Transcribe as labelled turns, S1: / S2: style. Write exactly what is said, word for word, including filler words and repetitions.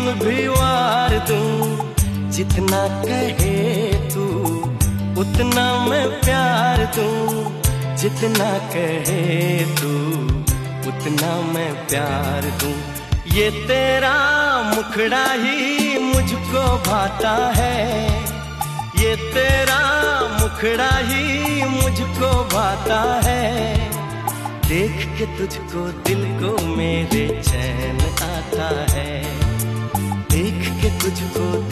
S1: जीवन भी वार दूं, जितना कहे तू उतना मैं प्यार दूं, जितना कहे तू उतना मैं प्यार दूं। ये तेरा मुखड़ा ही मुझको भाता है, ये तेरा मुखड़ा ही मुझको भाता है। देख के तुझको दिल को मेरे चैन आता है, देख के तुझको